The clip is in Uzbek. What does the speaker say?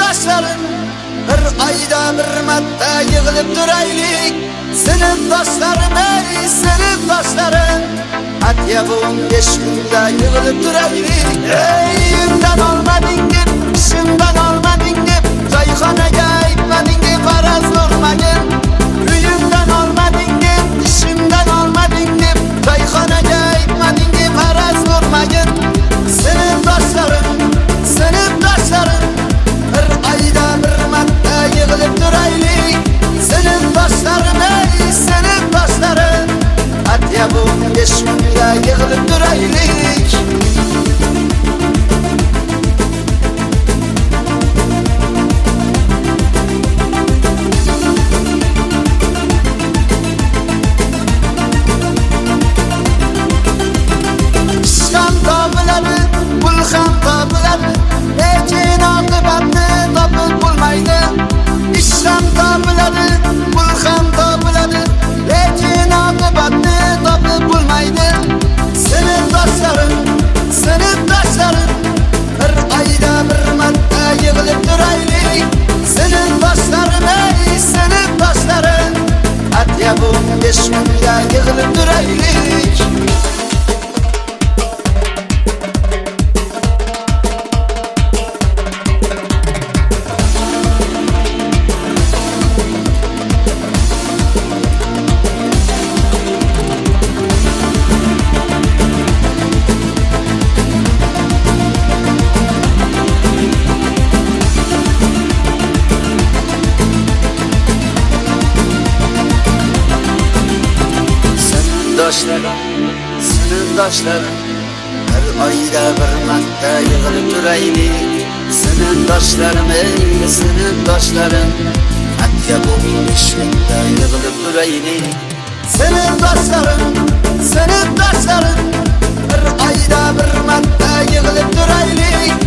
Sinfdoshlarım bir ayda bir marta yig'ilib turaylik. Sinfdoshlarım ey sinfdoshlarım, atya bu 15 kunda yig'ilib turaylik. Ey uyimdan olmading deb, ishimdan olmading deb, joyxonaga aytmading deb faraz urmagin. Uyimdan olmading deb, ishimdan olmading deb, joyxonaga aytmading deb faraz urmagin. Sinfdoshlarım, sinfdoshlarım, bir ayda bir marta yig'ilib turaylik. Sinfdoshlarım ey sinfdoshlarım, atya bu 15 kunda yig'ilib turaylik. İşkan topiladi, pul ham topiladi, lekin oqibatni topib bo'lmaydi. Ish ham topiladi, pul ham topiladi, lekin oqibatni topib bo'lmaydi. Sinfdoshlarim, sinfdoshlarim, bir ayda bir marta yig'ilib turaylik. Sinfdoshlarim ey sinfdoshlarim, atya bu 15 kunda yig'ilib turaylik. Sinfdoshlarim, bir ayda bir marta yig'ilib turaylik. Sinfdoshlarim ey sinfdoshlarim, atya bu 15 kunda yig'ilib turaylik. Sinfdoshlarim, sinfdoshlarim, bir ayda bir marta yig'ilib turaylik.